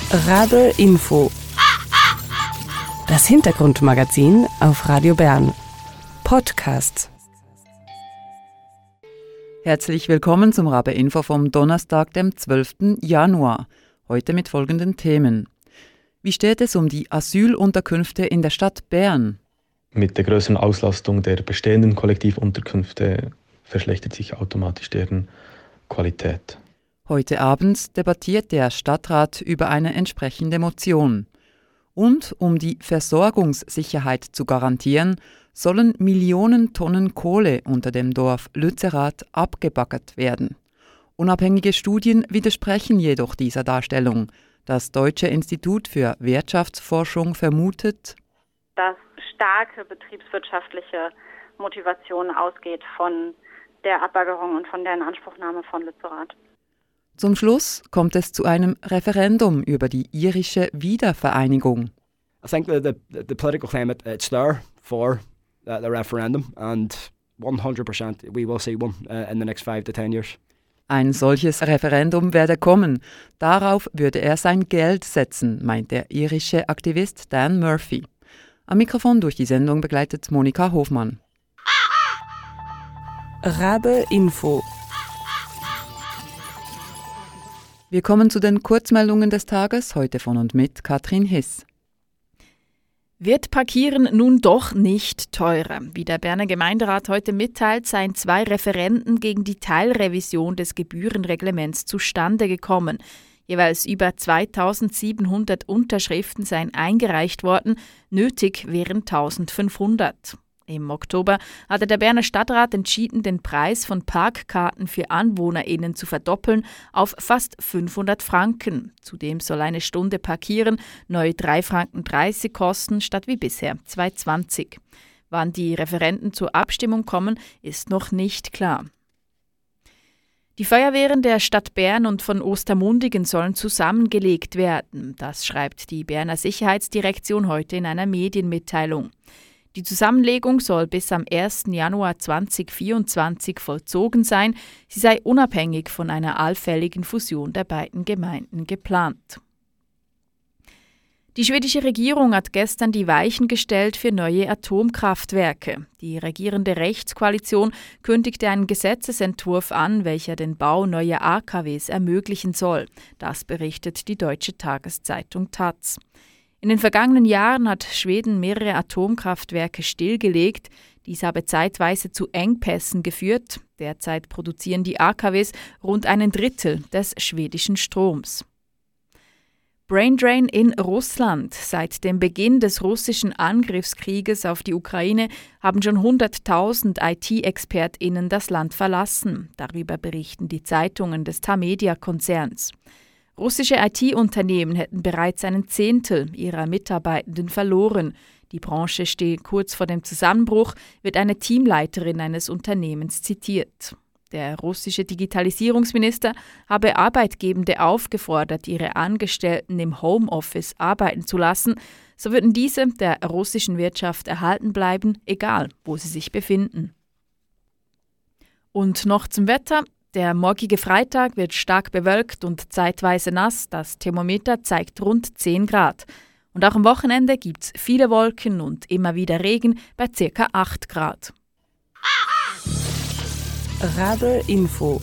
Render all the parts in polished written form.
Rabe Info. Das Hintergrundmagazin auf Radio Bern. Podcast. Herzlich willkommen zum Rabe Info vom Donnerstag, dem 12. Januar. Heute mit folgenden Themen. Wie steht es um die Asylunterkünfte in der Stadt Bern? Mit der größeren Auslastung der bestehenden Kollektivunterkünfte verschlechtert sich automatisch deren Qualität. Heute Abend debattiert der Stadtrat über eine entsprechende Motion. Und um die Versorgungssicherheit zu garantieren, sollen Millionen Tonnen Kohle unter dem Dorf Lützerath abgebaggert werden. Unabhängige Studien widersprechen jedoch dieser Darstellung. Das Deutsche Institut für Wirtschaftsforschung vermutet, dass starke betriebswirtschaftliche Motivation ausgeht von der Abbaggerung und von der Inanspruchnahme von Lützerath. Zum Schluss kommt es zu einem Referendum über die irische Wiedervereinigung. I think the political climate it's there for the referendum and 100% we will see one in the next 5 to 10 years. Ein solches Referendum werde kommen. Darauf würde er sein Geld setzen, meint der irische Aktivist Dan Murphy. Am Mikrofon durch die Sendung begleitet Monika Hofmann. Rabe Info. Wir kommen zu den Kurzmeldungen des Tages, heute von und mit Katrin Hiss. Wird Parkieren nun doch nicht teurer? Wie der Berner Gemeinderat heute mitteilt, seien 2 Referenden gegen die Teilrevision des Gebührenreglements zustande gekommen. Jeweils über 2700 Unterschriften seien eingereicht worden, nötig wären 1500. Im Oktober hatte der Berner Stadtrat entschieden, den Preis von Parkkarten für AnwohnerInnen zu verdoppeln auf fast 500 Franken. Zudem soll eine Stunde Parkieren neu 3,30 Franken kosten, statt wie bisher 2,20. Wann die Referenden zur Abstimmung kommen, ist noch nicht klar. Die Feuerwehren der Stadt Bern und von Ostermundigen sollen zusammengelegt werden. Das schreibt die Berner Sicherheitsdirektion heute in einer Medienmitteilung. Die Zusammenlegung soll bis am 1. Januar 2024 vollzogen sein. Sie sei unabhängig von einer allfälligen Fusion der beiden Gemeinden geplant. Die schwedische Regierung hat gestern die Weichen gestellt für neue Atomkraftwerke. Die regierende Rechtskoalition kündigte einen Gesetzesentwurf an, welcher den Bau neuer AKWs ermöglichen soll. Das berichtet die deutsche Tageszeitung Taz. In den vergangenen Jahren hat Schweden mehrere Atomkraftwerke stillgelegt. Dies habe zeitweise zu Engpässen geführt. Derzeit produzieren die AKWs rund 1/3 des schwedischen Stroms. Braindrain in Russland. Seit dem Beginn des russischen Angriffskrieges auf die Ukraine haben schon 100.000 IT-ExpertInnen das Land verlassen. Darüber berichten die Zeitungen des Tamedia-Konzerns. Russische IT-Unternehmen hätten bereits 1/10 ihrer Mitarbeitenden verloren. Die Branche stehe kurz vor dem Zusammenbruch, wird eine Teamleiterin eines Unternehmens zitiert. Der russische Digitalisierungsminister habe Arbeitgebende aufgefordert, ihre Angestellten im Homeoffice arbeiten zu lassen. So würden diese der russischen Wirtschaft erhalten bleiben, egal wo sie sich befinden. Und noch zum Wetter. Der morgige Freitag wird stark bewölkt und zeitweise nass. Das Thermometer zeigt rund 10 Grad. Und auch am Wochenende gibt es viele Wolken und immer wieder Regen bei ca. 8 Grad. Rabe Info.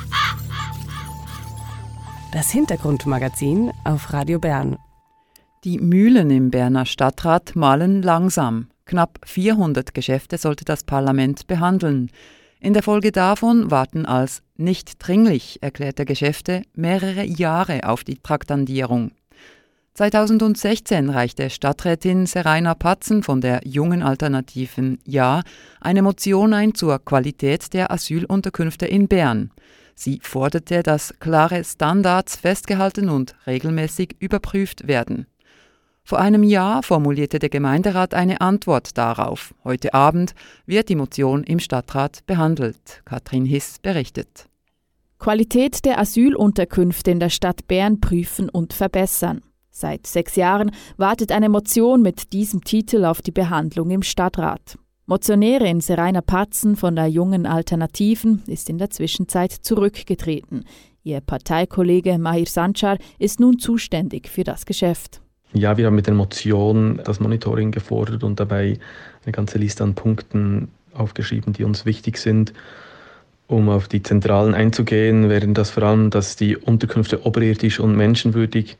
Das Hintergrundmagazin auf Radio Bern. Die Mühlen im Berner Stadtrat mahlen langsam. Knapp 400 Geschäfte sollte das Parlament behandeln. In der Folge davon warten als nicht dringlich erklärte Geschäfte mehrere Jahre auf die Traktandierung. 2016 reichte Stadträtin Seraina Patzen von der Jungen Alternativen Ja eine Motion ein zur Qualität der Asylunterkünfte in Bern. Sie forderte, dass klare Standards festgehalten und regelmäßig überprüft werden. Vor einem Jahr formulierte der Gemeinderat eine Antwort darauf. Heute Abend wird die Motion im Stadtrat behandelt. Katrin Hiss berichtet. Qualität der Asylunterkünfte in der Stadt Bern prüfen und verbessern. Seit 6 Jahren wartet eine Motion mit diesem Titel auf die Behandlung im Stadtrat. Motionärin Seraina Patzen von der Jungen Alternativen ist in der Zwischenzeit zurückgetreten. Ihr Parteikollege Mahir Sancar ist nun zuständig für das Geschäft. Ja, wir haben mit der Motion das Monitoring gefordert und dabei eine ganze Liste an Punkten aufgeschrieben, die uns wichtig sind. Um auf die Zentralen einzugehen, wären das vor allem, dass die Unterkünfte oberirdisch und menschenwürdig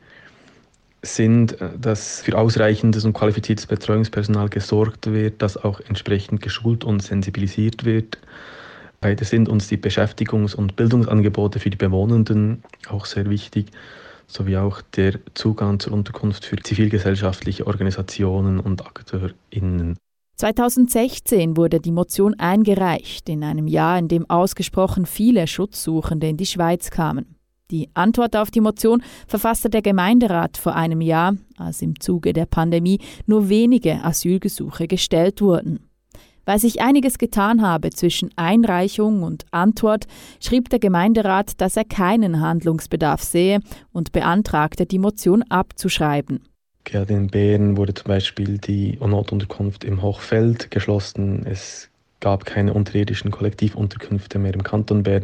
sind, dass für ausreichendes und qualifiziertes Betreuungspersonal gesorgt wird, das auch entsprechend geschult und sensibilisiert wird. Weiter sind uns die Beschäftigungs- und Bildungsangebote für die Bewohnenden auch sehr wichtig, sowie auch der Zugang zur Unterkunft für zivilgesellschaftliche Organisationen und AkteurInnen. 2016 wurde die Motion eingereicht, in einem Jahr, in dem ausgesprochen viele Schutzsuchende in die Schweiz kamen. Die Antwort auf die Motion verfasste der Gemeinderat vor einem Jahr, als im Zuge der Pandemie nur wenige Asylgesuche gestellt wurden. Weil sich einiges getan habe zwischen Einreichung und Antwort, schrieb der Gemeinderat, dass er keinen Handlungsbedarf sehe und beantragte, die Motion abzuschreiben. Gerade in Bern wurde zum Beispiel die Notunterkunft im Hochfeld geschlossen. Es gab keine unterirdischen Kollektivunterkünfte mehr im Kanton Bern.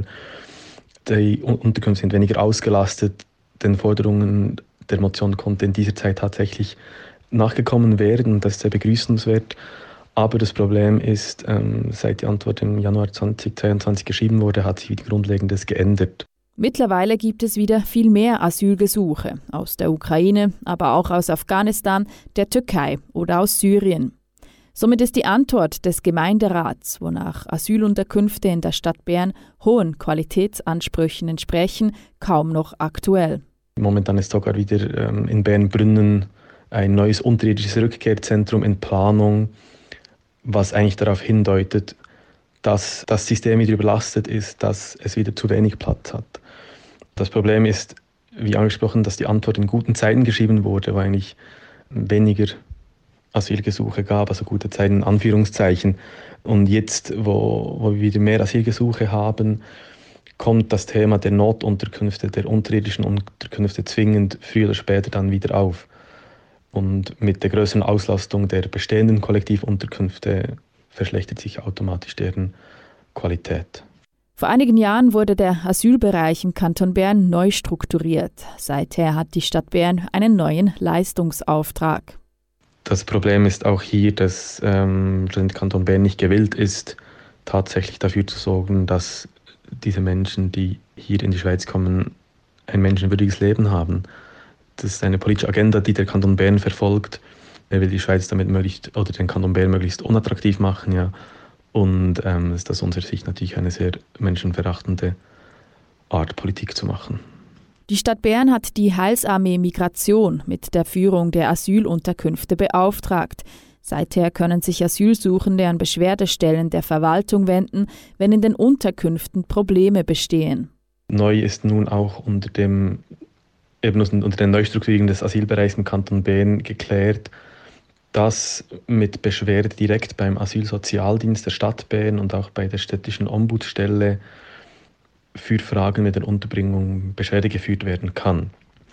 Die Unterkünfte sind weniger ausgelastet. Den Forderungen der Motion konnte in dieser Zeit tatsächlich nachgekommen werden. Das ist sehr begrüßenswert. Aber das Problem ist, seit die Antwort im Januar 2022 geschrieben wurde, hat sich wieder Grundlegendes geändert. Mittlerweile gibt es wieder viel mehr Asylgesuche aus der Ukraine, aber auch aus Afghanistan, der Türkei oder aus Syrien. Somit ist die Antwort des Gemeinderats, wonach Asylunterkünfte in der Stadt Bern hohen Qualitätsansprüchen entsprechen, kaum noch aktuell. Momentan ist sogar wieder in Bernbrünnen ein neues unterirdisches Rückkehrzentrum in Planung, was eigentlich darauf hindeutet, dass das System wieder überlastet ist, dass es wieder zu wenig Platz hat. Das Problem ist, wie angesprochen, dass die Antwort in guten Zeiten geschrieben wurde, wo eigentlich weniger Asylgesuche gab, also gute Zeiten in Anführungszeichen. Und jetzt, wo wir wieder mehr Asylgesuche haben, kommt das Thema der Notunterkünfte, der unterirdischen Unterkünfte zwingend früher oder später dann wieder auf. Und mit der größeren Auslastung der bestehenden Kollektivunterkünfte verschlechtert sich automatisch deren Qualität. Vor einigen Jahren wurde der Asylbereich im Kanton Bern neu strukturiert. Seither hat die Stadt Bern einen neuen Leistungsauftrag. Das Problem ist auch hier, dass der Kanton Bern nicht gewillt ist, tatsächlich dafür zu sorgen, dass diese Menschen, die hier in die Schweiz kommen, ein menschenwürdiges Leben haben. Das ist eine politische Agenda, die der Kanton Bern verfolgt. Er will die Schweiz damit den Kanton Bern möglichst unattraktiv machen, ja. Und ist aus unserer Sicht natürlich eine sehr menschenverachtende Art, Politik zu machen. Die Stadt Bern hat die Heilsarmee Migration mit der Führung der Asylunterkünfte beauftragt. Seither können sich Asylsuchende an Beschwerdestellen der Verwaltung wenden, wenn in den Unterkünften Probleme bestehen. Neu ist nun auch unter den Neustrukturierungen des Asylbereichs im Kanton Bern geklärt, dass mit Beschwerde direkt beim Asylsozialdienst der Stadt Bern und auch bei der städtischen Ombudsstelle für Fragen mit der Unterbringung Beschwerde geführt werden kann.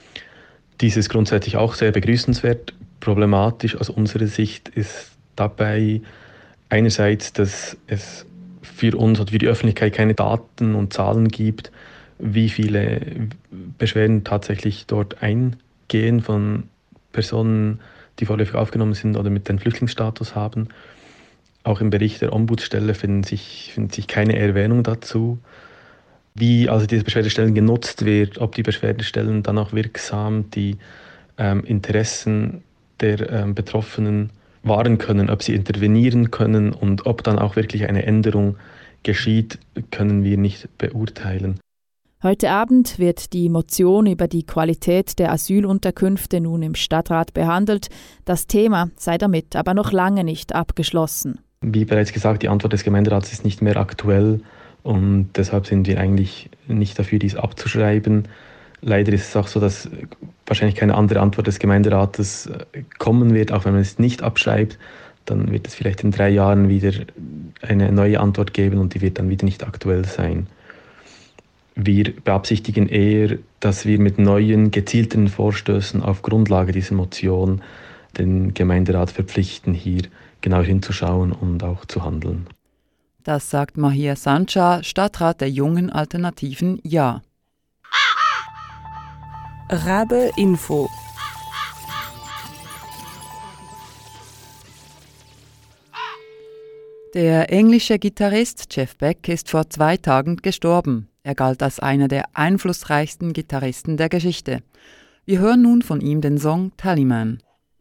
Dies ist grundsätzlich auch sehr begrüßenswert. Problematisch aus unserer Sicht ist dabei einerseits, dass es für uns oder für die Öffentlichkeit keine Daten und Zahlen gibt, wie viele Beschwerden tatsächlich dort eingehen von Personen, die vorläufig aufgenommen sind oder mit dem Flüchtlingsstatus haben. Auch im Bericht der Ombudsstelle findet sich keine Erwähnung dazu. Wie also diese Beschwerdestellen genutzt wird, ob die Beschwerdestellen dann auch wirksam die Interessen der Betroffenen wahren können, ob sie intervenieren können und ob dann auch wirklich eine Änderung geschieht, können wir nicht beurteilen. Heute Abend wird die Motion über die Qualität der Asylunterkünfte nun im Stadtrat behandelt. Das Thema sei damit aber noch lange nicht abgeschlossen. Wie bereits gesagt, die Antwort des Gemeinderats ist nicht mehr aktuell und deshalb sind wir eigentlich nicht dafür, dies abzuschreiben. Leider ist es auch so, dass wahrscheinlich keine andere Antwort des Gemeinderates kommen wird, auch wenn man es nicht abschreibt. Dann wird es vielleicht in 3 Jahren wieder eine neue Antwort geben und die wird dann wieder nicht aktuell sein. Wir beabsichtigen eher, dass wir mit neuen, gezielten Vorstößen auf Grundlage dieser Motion den Gemeinderat verpflichten, hier genau hinzuschauen und auch zu handeln. Das sagt Mahir Sancar, Stadtrat der Jungen Alternativen Ja. Rabe Info. Der englische Gitarrist Jeff Beck ist vor 2 Tagen gestorben. Er galt als einer der einflussreichsten Gitarristen der Geschichte. Wir hören nun von ihm den Song Tallyman.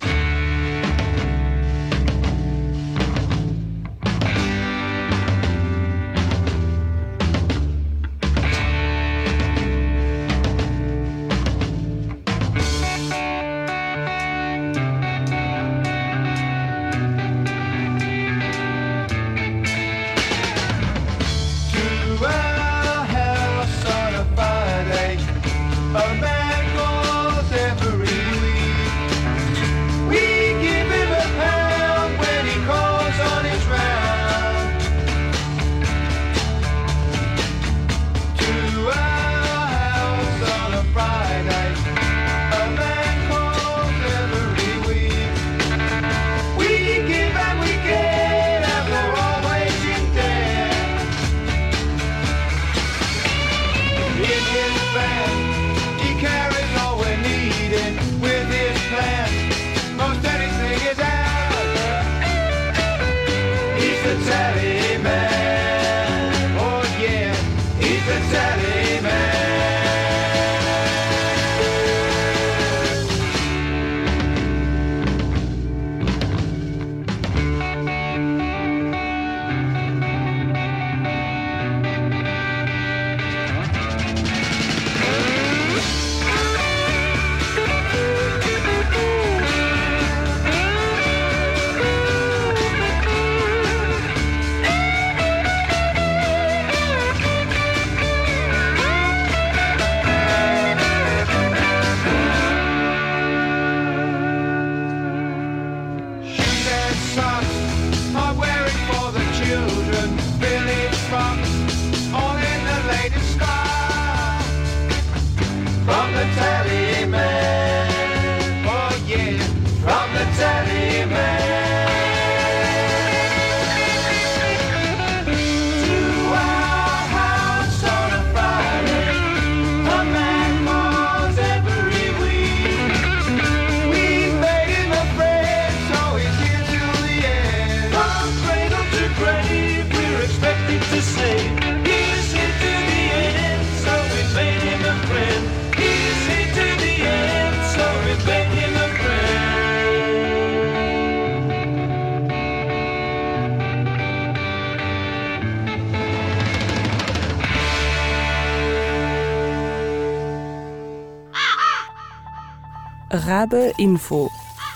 Rabe Info.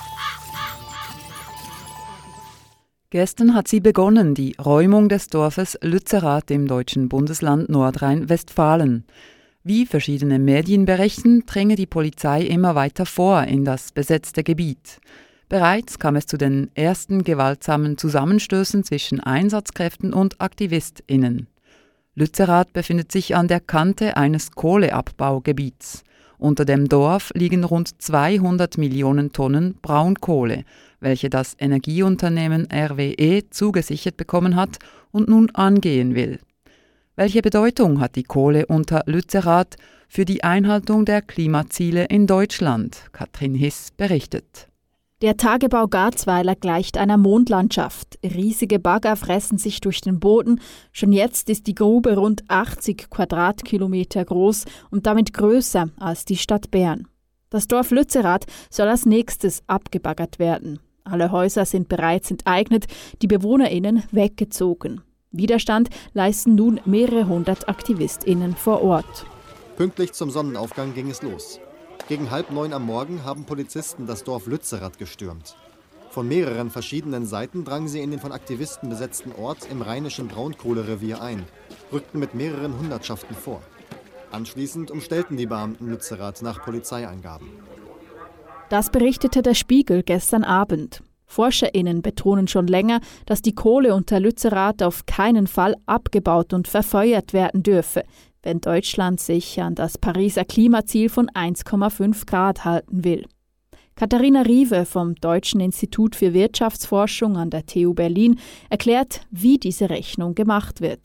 Gestern hat sie begonnen, die Räumung des Dorfes Lützerath im deutschen Bundesland Nordrhein-Westfalen. Wie verschiedene Medien berichten, dränge die Polizei immer weiter vor in das besetzte Gebiet. Bereits kam es zu den ersten gewaltsamen Zusammenstößen zwischen Einsatzkräften und AktivistInnen. Lützerath befindet sich an der Kante eines Kohleabbaugebiets. Unter dem Dorf liegen rund 200 Millionen Tonnen Braunkohle, welche das Energieunternehmen RWE zugesichert bekommen hat und nun angehen will. Welche Bedeutung hat die Kohle unter Lützerath für die Einhaltung der Klimaziele in Deutschland? Katrin Hiss berichtet. Der Tagebau Garzweiler gleicht einer Mondlandschaft. Riesige Bagger fressen sich durch den Boden. Schon jetzt ist die Grube rund 80 Quadratkilometer groß und damit größer als die Stadt Bern. Das Dorf Lützerath soll als nächstes abgebaggert werden. Alle Häuser sind bereits enteignet, die BewohnerInnen weggezogen. Widerstand leisten nun mehrere hundert AktivistInnen vor Ort. Pünktlich zum Sonnenaufgang ging es los. Gegen 8:30 am Morgen haben Polizisten das Dorf Lützerath gestürmt. Von mehreren verschiedenen Seiten drangen sie in den von Aktivisten besetzten Ort im rheinischen Braunkohlerevier ein, rückten mit mehreren Hundertschaften vor. Anschließend umstellten die Beamten Lützerath nach Polizeiangaben. Das berichtete der Spiegel gestern Abend. ForscherInnen betonen schon länger, dass die Kohle unter Lützerath auf keinen Fall abgebaut und verfeuert werden dürfe, wenn Deutschland sich an das Pariser Klimaziel von 1,5 Grad halten will. Katharina Riewe vom Deutschen Institut für Wirtschaftsforschung an der TU Berlin erklärt, wie diese Rechnung gemacht wird.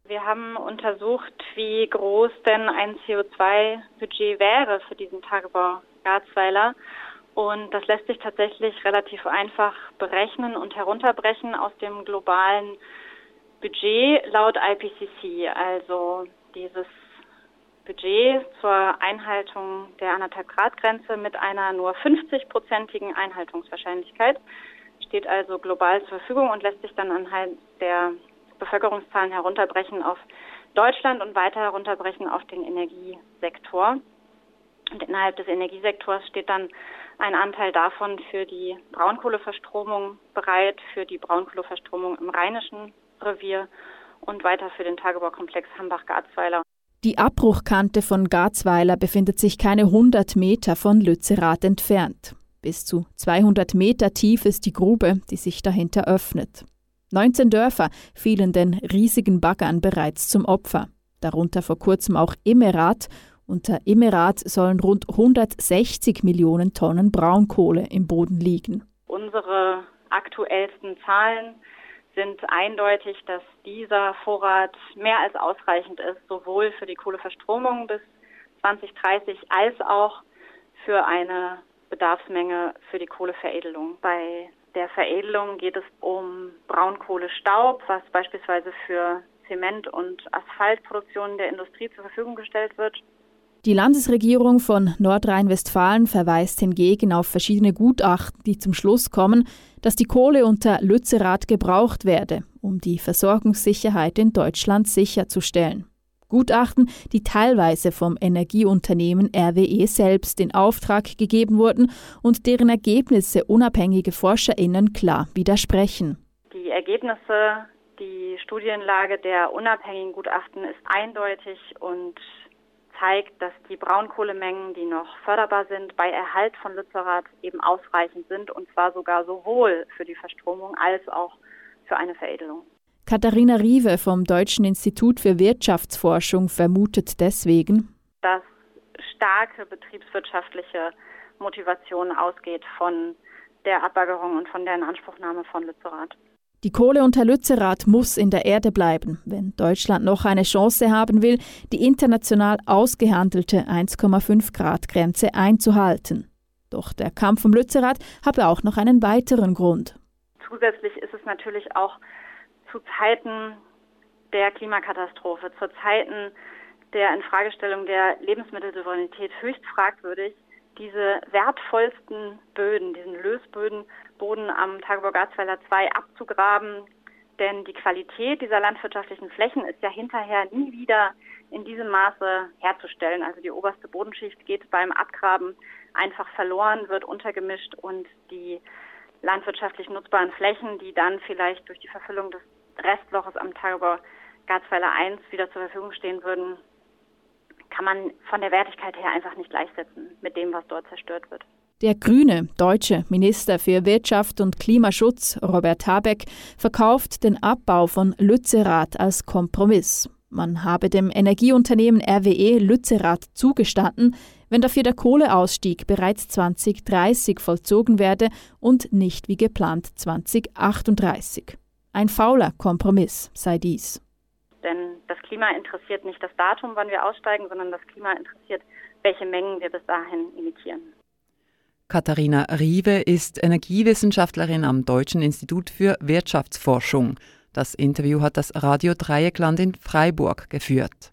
Wir haben untersucht, wie groß denn ein CO2-Budget wäre für diesen Tagebau Garzweiler. Und das lässt sich tatsächlich relativ einfach berechnen und herunterbrechen aus dem globalen Budget laut IPCC. Also dieses Budget zur Einhaltung der 1,5-Grad-Grenze mit einer nur 50-prozentigen Einhaltungswahrscheinlichkeit steht also global zur Verfügung und lässt sich dann anhand der Bevölkerungszahlen herunterbrechen auf Deutschland und weiter herunterbrechen auf den Energiesektor. Und innerhalb des Energiesektors steht dann ein Anteil davon für die Braunkohleverstromung bereit, für die Braunkohleverstromung im Rheinischen Revier und weiter für den Tagebaukomplex Hambach-Garzweiler. Die Abbruchkante von Garzweiler befindet sich keine 100 Meter von Lützerath entfernt. Bis zu 200 Meter tief ist die Grube, die sich dahinter öffnet. 19 Dörfer fielen den riesigen Baggern bereits zum Opfer. Darunter vor kurzem auch Immerath. Unter Immerath sollen rund 160 Millionen Tonnen Braunkohle im Boden liegen. Unsere aktuellsten Zahlen sind eindeutig, dass dieser Vorrat mehr als ausreichend ist, sowohl für die Kohleverstromung bis 2030 als auch für eine Bedarfsmenge für die Kohleveredelung. Bei der Veredelung geht es um Braunkohlestaub, was beispielsweise für Zement- und Asphaltproduktion der Industrie zur Verfügung gestellt wird. Die Landesregierung von Nordrhein-Westfalen verweist hingegen auf verschiedene Gutachten, die zum Schluss kommen, dass die Kohle unter Lützerath gebraucht werde, um die Versorgungssicherheit in Deutschland sicherzustellen. Gutachten, die teilweise vom Energieunternehmen RWE selbst in Auftrag gegeben wurden und deren Ergebnisse unabhängige ForscherInnen klar widersprechen. Die Ergebnisse, die Studienlage der unabhängigen Gutachten ist eindeutig und zeigt, dass die Braunkohlemengen, die noch förderbar sind, bei Erhalt von Lützerath eben ausreichend sind, und zwar sogar sowohl für die Verstromung als auch für eine Veredelung. Katharina Riewe vom Deutschen Institut für Wirtschaftsforschung vermutet deswegen, dass starke betriebswirtschaftliche Motivation ausgeht von der Abbaggerung und von der Inanspruchnahme von Lützerath. Die Kohle unter Lützerath muss in der Erde bleiben, wenn Deutschland noch eine Chance haben will, die international ausgehandelte 1,5-Grad-Grenze einzuhalten. Doch der Kampf um Lützerath habe auch noch einen weiteren Grund. Zusätzlich ist es natürlich auch zu Zeiten der Klimakatastrophe, zu Zeiten der Infragestellung der Lebensmittelsouveränität höchst fragwürdig, diese wertvollsten Böden, diesen Lösboden am Tagebau Garzweiler 2 abzugraben. Denn die Qualität dieser landwirtschaftlichen Flächen ist ja hinterher nie wieder in diesem Maße herzustellen. Also die oberste Bodenschicht geht beim Abgraben einfach verloren, wird untergemischt und die landwirtschaftlich nutzbaren Flächen, die dann vielleicht durch die Verfüllung des Restloches am Tagebau Garzweiler 1 wieder zur Verfügung stehen würden, kann man von der Wertigkeit her einfach nicht gleichsetzen mit dem, was dort zerstört wird. Der grüne deutsche Minister für Wirtschaft und Klimaschutz, Robert Habeck, verkauft den Abbau von Lützerath als Kompromiss. Man habe dem Energieunternehmen RWE Lützerath zugestanden, wenn dafür der Kohleausstieg bereits 2030 vollzogen werde und nicht wie geplant 2038. Ein fauler Kompromiss sei dies. Denn das Klima interessiert nicht das Datum, wann wir aussteigen, sondern das Klima interessiert, welche Mengen wir bis dahin emittieren. Katharina Riewe ist Energiewissenschaftlerin am Deutschen Institut für Wirtschaftsforschung. Das Interview hat das Radio Dreieckland in Freiburg geführt.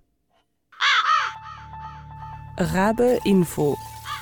Rabe Info.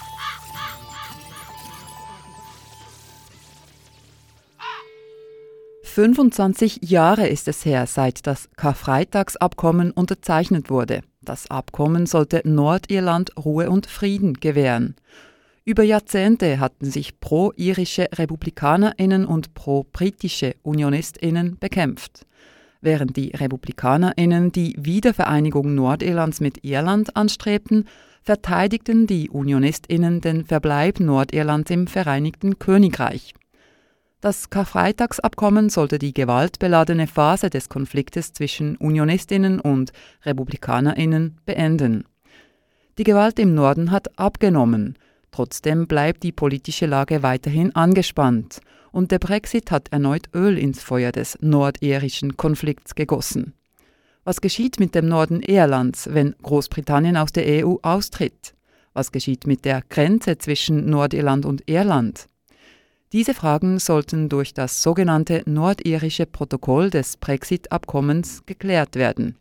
»25 Jahre ist es her, seit das Karfreitagsabkommen unterzeichnet wurde. Das Abkommen sollte Nordirland Ruhe und Frieden gewähren. Über Jahrzehnte hatten sich pro-irische RepublikanerInnen und pro-britische UnionistInnen bekämpft. Während die RepublikanerInnen die Wiedervereinigung Nordirlands mit Irland anstrebten, verteidigten die UnionistInnen den Verbleib Nordirlands im Vereinigten Königreich. Das Karfreitagsabkommen sollte die gewaltbeladene Phase des Konfliktes zwischen UnionistInnen und RepublikanerInnen beenden. Die Gewalt im Norden hat abgenommen. Trotzdem bleibt die politische Lage weiterhin angespannt und der Brexit hat erneut Öl ins Feuer des nordirischen Konflikts gegossen. Was geschieht mit dem Norden Irlands, wenn Großbritannien aus der EU austritt? Was geschieht mit der Grenze zwischen Nordirland und Irland? Diese Fragen sollten durch das sogenannte nordirische Protokoll des Brexit-Abkommens geklärt werden.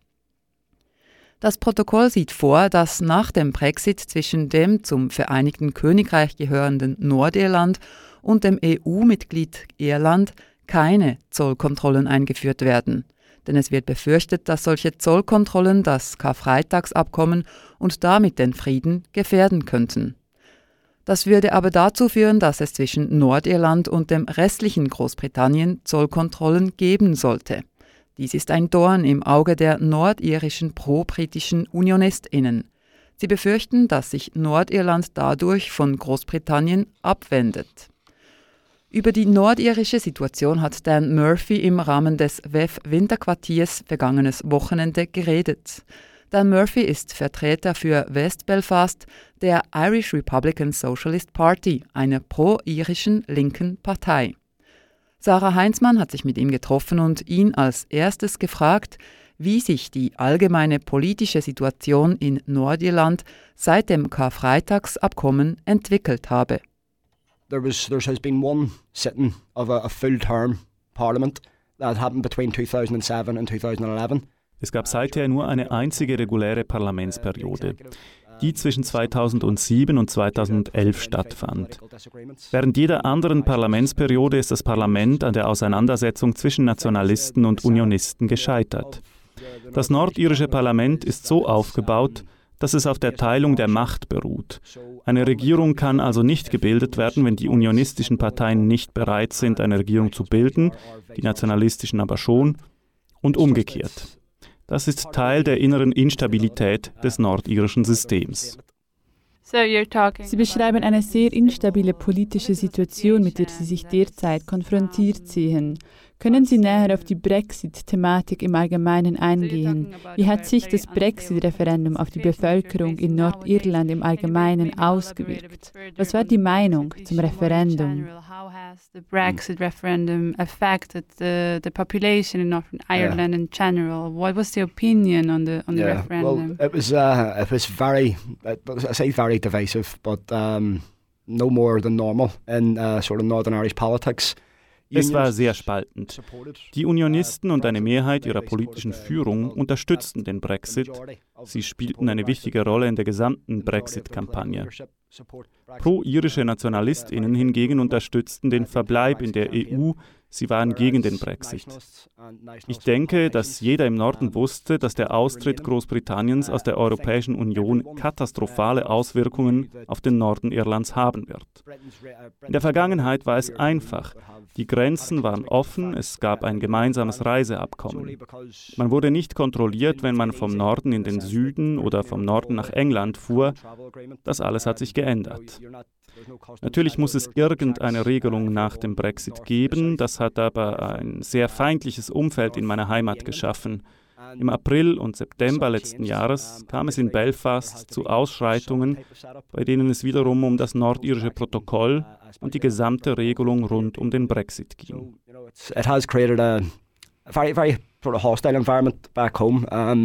Das Protokoll sieht vor, dass nach dem Brexit zwischen dem zum Vereinigten Königreich gehörenden Nordirland und dem EU-Mitglied Irland keine Zollkontrollen eingeführt werden. Denn es wird befürchtet, dass solche Zollkontrollen das Karfreitagsabkommen und damit den Frieden gefährden könnten. Das würde aber dazu führen, dass es zwischen Nordirland und dem restlichen Großbritannien Zollkontrollen geben sollte. Dies ist ein Dorn im Auge der nordirischen pro-britischen UnionistInnen. Sie befürchten, dass sich Nordirland dadurch von Großbritannien abwendet. Über die nordirische Situation hat Dan Murphy im Rahmen des WEF-Winterquartiers vergangenes Wochenende geredet. Dan Murphy ist Vertreter für West Belfast der Irish Republican Socialist Party, einer pro-irischen linken Partei. Sarah Heinzmann hat sich mit ihm getroffen und ihn als erstes gefragt, wie sich die allgemeine politische Situation in Nordirland seit dem Karfreitagsabkommen entwickelt habe. There has been one sitting of a full-term parliament that happened between 2007 and 2011. Es gab seither nur eine einzige reguläre Parlamentsperiode, die zwischen 2007 und 2011 stattfand. Während jeder anderen Parlamentsperiode ist das Parlament an der Auseinandersetzung zwischen Nationalisten und Unionisten gescheitert. Das nordirische Parlament ist so aufgebaut, dass es auf der Teilung der Macht beruht. Eine Regierung kann also nicht gebildet werden, wenn die unionistischen Parteien nicht bereit sind, eine Regierung zu bilden, die nationalistischen aber schon, und umgekehrt. Das ist Teil der inneren Instabilität des nordirischen Systems. Sie beschreiben eine sehr instabile politische Situation, mit der Sie sich derzeit konfrontiert sehen. Können Sie näher auf die Brexit-Thematik im Allgemeinen eingehen? Wie hat sich das Brexit-Referendum auf die Bevölkerung in Nordirland im Allgemeinen ausgewirkt? Was war die Meinung zum Referendum? How has the Brexit referendum affected the population in Northern Ireland in general? What was the opinion on the referendum? Well, it was very, I say very divisive, but no more than normal in sort of Northern Irish politics. Es war sehr spaltend. Die Unionisten und eine Mehrheit ihrer politischen Führung unterstützten den Brexit. Sie spielten eine wichtige Rolle in der gesamten Brexit-Kampagne. Pro-irische NationalistInnen hingegen unterstützten den Verbleib in der EU. Sie waren gegen den Brexit. Ich denke, dass jeder im Norden wusste, dass der Austritt Großbritanniens aus der Europäischen Union katastrophale Auswirkungen auf den Norden Irlands haben wird. In der Vergangenheit war es einfach. Die Grenzen waren offen, es gab ein gemeinsames Reiseabkommen. Man wurde nicht kontrolliert, wenn man vom Norden in den Süden oder vom Norden nach England fuhr. Das alles hat sich geändert. Natürlich muss es irgendeine Regelung nach dem Brexit geben, das hat aber ein sehr feindliches Umfeld in meiner Heimat geschaffen. Im April und September letzten Jahres kam es in Belfast zu Ausschreitungen, bei denen es wiederum um das nordirische Protokoll und die gesamte Regelung rund um den Brexit ging. It has created a very, very sort of hostile environment back home.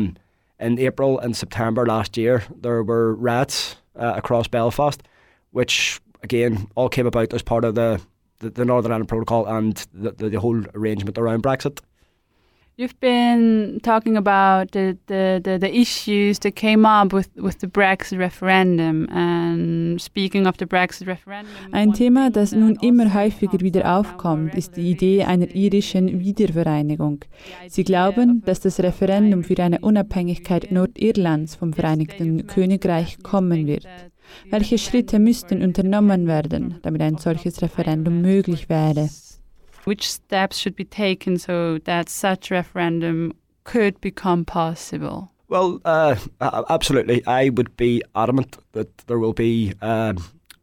In April and September last year, there were riots across Belfast, which again all came about as part of the Northern Ireland Protocol and the whole arrangement around Brexit. You've been talking about the issues that came up with the Brexit referendum, and speaking of the Brexit referendum. Ein Thema, das nun immer häufiger wieder aufkommt, ist die Idee einer irischen Wiedervereinigung. Sie glauben, dass das Referendum für eine Unabhängigkeit Nordirlands vom Vereinigten Königreich kommen wird. Welche Schritte müssten unternommen werden, damit ein solches Referendum möglich wäre? Which steps should be taken so that such referendum could become possible? Well, absolutely. I would be adamant that there will be a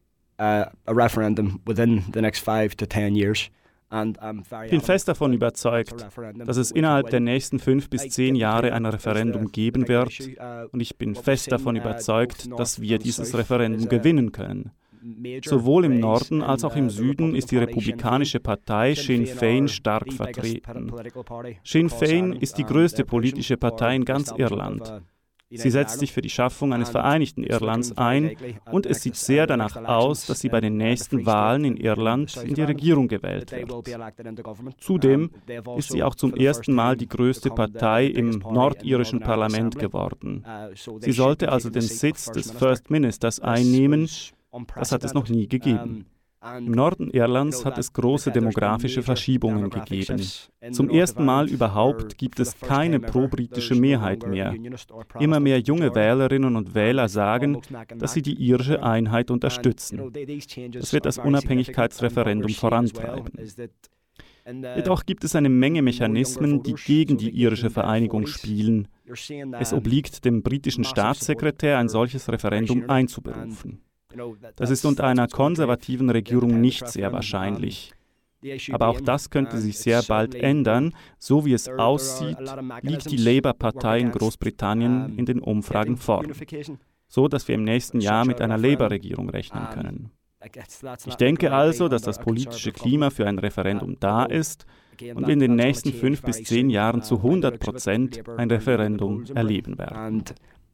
referendum within the next 5 to 10 years. Ich bin fest davon überzeugt, dass es innerhalb der nächsten 5 bis 10 Jahre ein Referendum geben wird, und ich bin fest davon überzeugt, dass wir dieses Referendum gewinnen können. Sowohl im Norden als auch im Süden ist die Republikanische Partei Sinn Féin stark vertreten. Sinn Féin ist die größte politische Partei in ganz Irland. Sie setzt sich für die Schaffung eines vereinigten Irlands ein und es sieht sehr danach aus, dass sie bei den nächsten Wahlen in Irland in die Regierung gewählt wird. Zudem ist sie auch zum ersten Mal die größte Partei im nordirischen Parlament geworden. Sie sollte also den Sitz des First Ministers einnehmen. Das hat es noch nie gegeben. Im Norden Irlands hat es große demografische Verschiebungen gegeben. Zum ersten Mal überhaupt gibt es keine pro-britische Mehrheit mehr. Immer mehr junge Wählerinnen und Wähler sagen, dass sie die irische Einheit unterstützen. Das wird das Unabhängigkeitsreferendum vorantreiben. Jedoch gibt es eine Menge Mechanismen, die gegen die irische Vereinigung spielen. Es obliegt dem britischen Staatssekretär, ein solches Referendum einzuberufen. Das ist unter einer konservativen Regierung nicht sehr wahrscheinlich. Aber auch das könnte sich sehr bald ändern. So wie es aussieht, liegt die Labour-Partei in Großbritannien in den Umfragen vorn. So dass wir im nächsten Jahr mit einer Labour-Regierung rechnen können. Ich denke also, dass das politische Klima für ein Referendum da ist und wir in den nächsten 5 bis 10 Jahren zu 100% ein Referendum erleben werden.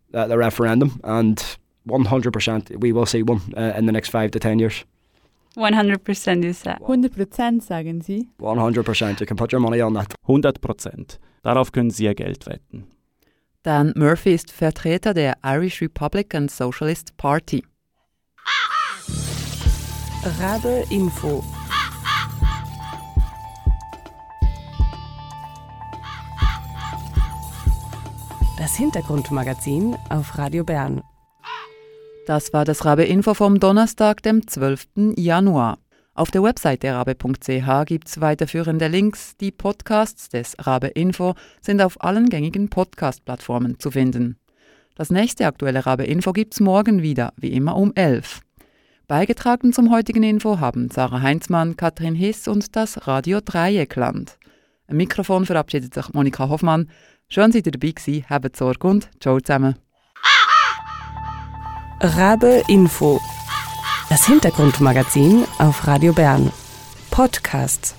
100%, we will see one in the next 5 to 10 years. 100% is that. 100% sagen Sie? 100%, you can put your money on that. 100%. Darauf können Sie Ihr Geld wetten. Dan Murphy ist Vertreter der Irish Republican Socialist Party. Rabe Info. Das Hintergrundmagazin auf Radio Bern. Das war das Rabe Info vom Donnerstag, dem 12. Januar. Auf der Website der rabe.ch gibt es weiterführende Links. Die Podcasts des Rabe Info sind auf allen gängigen Podcast-Plattformen zu finden. Das nächste aktuelle Rabe Info gibt es morgen wieder, wie immer um 11. Beigetragen zum heutigen Info haben Sarah Heinzmann, Katrin Hiss und das Radio Dreieckland. Am Mikrofon verabschiedet sich Monika Hoffmann. Schön, seid ihr dabei gewesen, habt Sorge und ciao zusammen. Rabe Info. Das Hintergrundmagazin auf Radio Bern. Podcasts.